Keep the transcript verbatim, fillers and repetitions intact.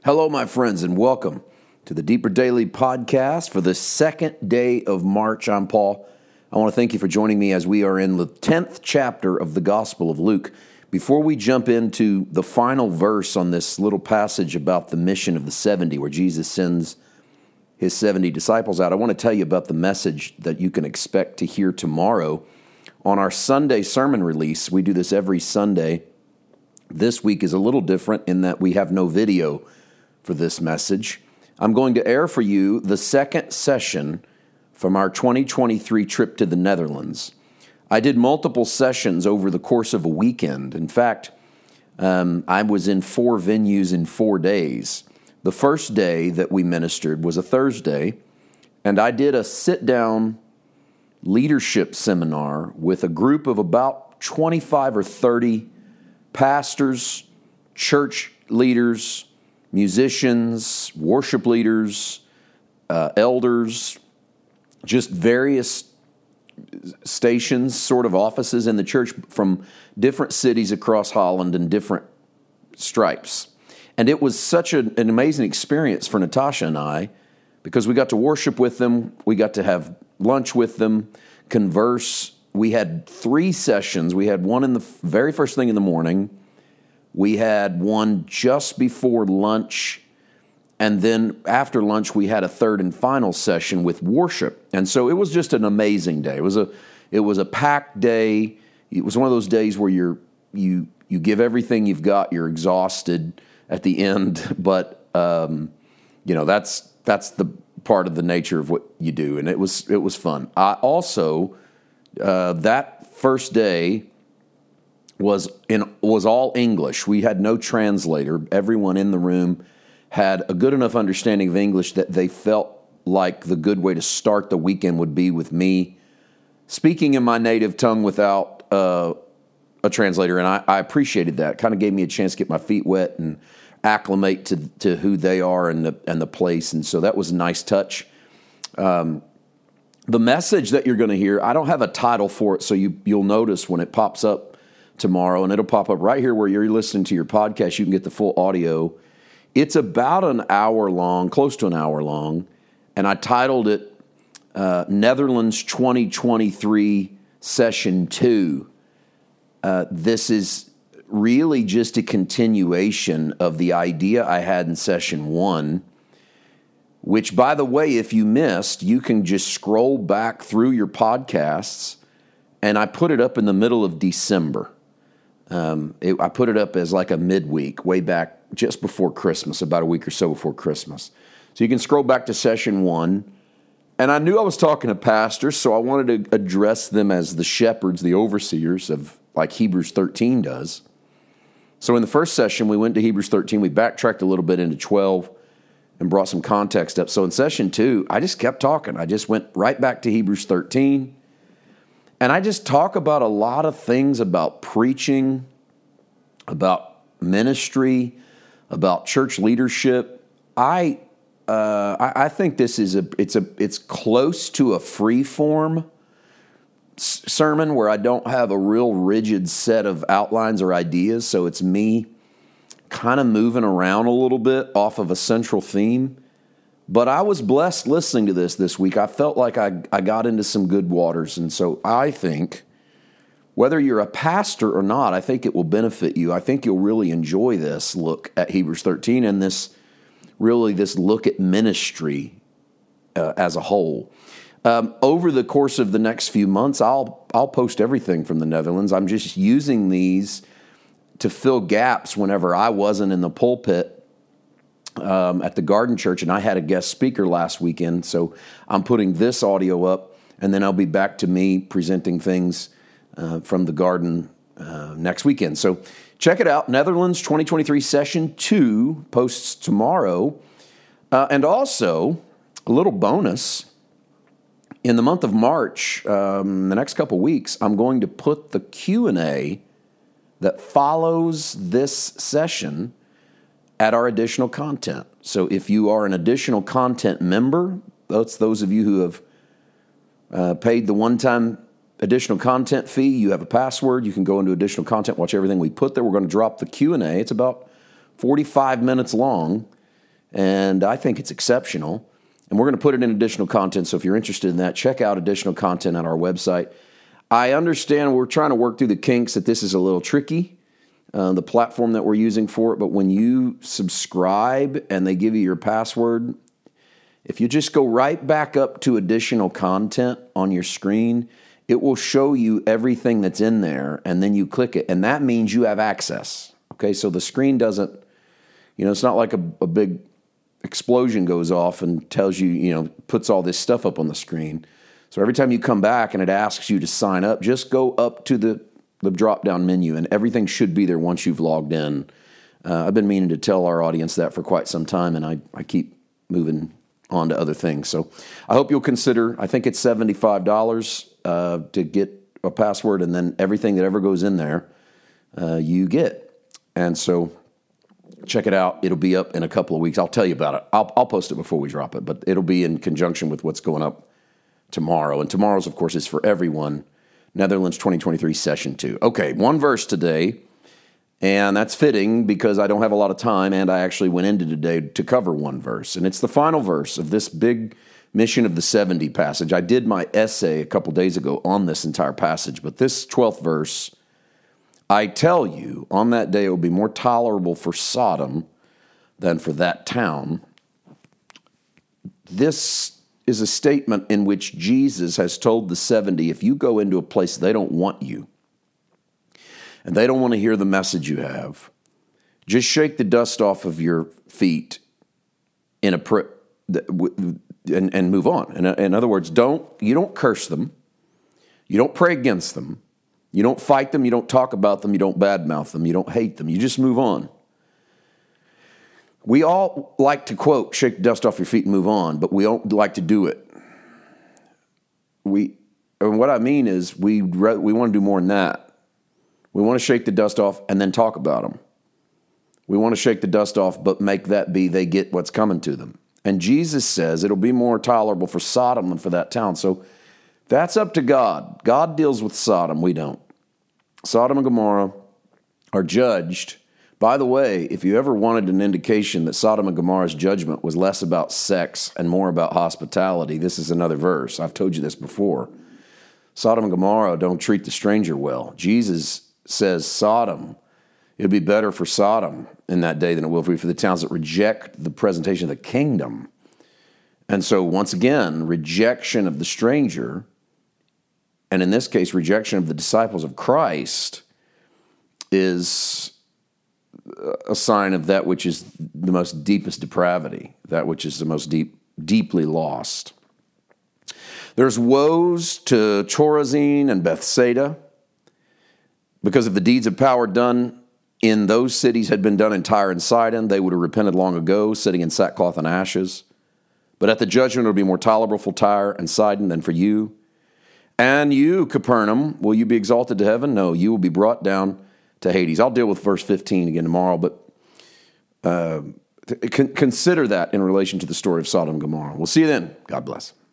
Hello, my friends, and welcome to the Deeper Daily Podcast for the second day of March. I'm Paul. I want to thank you for joining me as we are in the tenth chapter of the Gospel of Luke. Before we jump into the final verse on this little passage about the mission of the seventy, where Jesus sends his seventy disciples out, I want to tell you about the message that you can expect to hear tomorrow on our Sunday sermon release. We do this every Sunday. This week is a little different in that we have no video for this message. I'm going to air for you the second session from our twenty twenty-three trip to the Netherlands. I did multiple sessions over the course of a weekend. In fact, um, I was in four venues in four days. The first day that we ministered was a Thursday, and I did a sit-down leadership seminar with a group of about twenty-five or thirty pastors, church leaders, musicians, worship leaders, uh, elders, just various stations, sort of offices in the church from different cities across Holland and different stripes. And it was such a, an amazing experience for Natasha and I because we got to worship with them, we got to have lunch with them, converse. We had three sessions. We had one in the very first thing in the morning. We had one just before lunch, and then after lunch, we had a third and final session with worship. And so it was just an amazing day. It was a it was a packed day. It was one of those days where you're you you give everything you've got. You're exhausted at the end, but um, you know that's that's the part of the nature of what you do, and it was it was fun. I also uh, that first day. was in was all English. We had no translator. Everyone in the room had a good enough understanding of English that they felt like the good way to start the weekend would be with me speaking in my native tongue without uh, a translator, and I, I appreciated that. It kind of gave me a chance to get my feet wet and acclimate to to who they are and the and the place, and so that was a nice touch. Um, the message that you're going to hear, I don't have a title for it, so you you'll notice when it pops up tomorrow, and it'll pop up right here where you're listening to your podcast. You can get the full audio. It's about an hour long, close to an hour long, and I titled it uh, Netherlands twenty twenty-three Session two. Uh, this is really just a continuation of the idea I had in Session one, which, by the way, if you missed, you can just scroll back through your podcasts, and I put it up in the middle of December. Um, it, I put it up as like a midweek, way back just before Christmas, about a week or so before Christmas. So you can scroll back to session one. And I knew I was talking to pastors, so I wanted to address them as the shepherds, the overseers of like Hebrews thirteen does. So in the first session, we went to Hebrews thirteen. We backtracked a little bit into twelve and brought some context up. So in session two, I just kept talking. I just went right back to Hebrews thirteen. And I just talk about a lot of things about preaching, about ministry, about church leadership. I uh, I, I think this is a it's a it's close to a free form s- sermon where I don't have a real rigid set of outlines or ideas. So it's me kind of moving around a little bit off of a central theme. But I was blessed listening to this this week. I felt like I, I got into some good waters. And so I think, whether you're a pastor or not, I think it will benefit you. I think you'll really enjoy this look at Hebrews thirteen and this, really this look at ministry uh, as a whole. Um, over the course of the next few months, I'll I'll post everything from the Netherlands. I'm just using these to fill gaps whenever I wasn't in the pulpit Um, at the Garden Church, and I had a guest speaker last weekend, so I'm putting this audio up, and then I'll be back to me presenting things uh, from the Garden uh, next weekend. So check it out, Netherlands twenty twenty-three Session two posts tomorrow, uh, and also a little bonus, in the month of March, um, the next couple weeks, I'm going to put the Q and A that follows this session at our additional content. So if you are an additional content member, that's those of you who have uh, paid the one-time additional content fee, you have a password, you can go into additional content, watch everything we put there. We're going to drop the Q and A. It's about forty-five minutes long, and I think it's exceptional. And we're going to put it in additional content, so if you're interested in that, check out additional content on our website. I understand we're trying to work through the kinks that this is a little tricky, uh, the platform that we're using for it, but when you subscribe and they give you your password, if you just go right back up to additional content on your screen, it will show you everything that's in there, and then you click it, and that means you have access. Okay, so the screen doesn't, you know, it's not like a, a big explosion goes off and tells you, you know, puts all this stuff up on the screen. So every time you come back and it asks you to sign up, just go up to the, the drop-down menu, and everything should be there once you've logged in. Uh, I've been meaning to tell our audience that for quite some time, and I, I keep moving on to other things. So I hope you'll consider, I think it's seventy-five dollars uh, to get a password, and then everything that ever goes in there, uh, you get. And so check it out. It'll be up in a couple of weeks. I'll tell you about it. I'll, I'll post it before we drop it, but it'll be in conjunction with what's going up tomorrow. And tomorrow's, of course, is for everyone. Netherlands twenty twenty-three Session two. Okay, one verse today. And that's fitting because I don't have a lot of time, and I actually went into today to cover one verse. And it's the final verse of this big Mission of the seventy passage. I did my essay a couple days ago on this entire passage, but this twelfth verse, I tell you, on that day it will be more tolerable for Sodom than for that town. This is a statement in which Jesus has told the seventy, if you go into a place they don't want you, and they don't want to hear the message you have, just shake the dust off of your feet in a pr- and, and move on. In, in other words, don't you don't curse them, you don't pray against them, you don't fight them, you don't talk about them, you don't badmouth them, you don't hate them, you just move on. We all like to quote, shake the dust off your feet and move on, but we don't like to do it. We, and what I mean is we we want to do more than that. We want to shake the dust off and then talk about them. We want to shake the dust off, but make that be they get what's coming to them. And Jesus says it'll be more tolerable for Sodom than for that town. So that's up to God. God deals with Sodom. We don't. Sodom and Gomorrah are judged. By the way, if you ever wanted an indication that Sodom and Gomorrah's judgment was less about sex and more about hospitality, this is another verse. I've told you this before. Sodom and Gomorrah don't treat the stranger well. Jesus says Sodom, it'll be better for Sodom in that day than it will be for the towns that reject the presentation of the kingdom. And so once again, rejection of the stranger, and in this case, rejection of the disciples of Christ, is a sign of that which is the most deepest depravity, that which is the most deep, deeply lost. There's woes to Chorazin and Bethsaida, because if the deeds of power done in those cities had been done in Tyre and Sidon, they would have repented long ago, sitting in sackcloth and ashes. But at the judgment it will be more tolerable for Tyre and Sidon than for you. And you, Capernaum, will you be exalted to heaven? No, you will be brought down to Hades. I'll deal with verse fifteen again tomorrow, but uh, consider that in relation to the story of Sodom and Gomorrah. We'll see you then. God bless.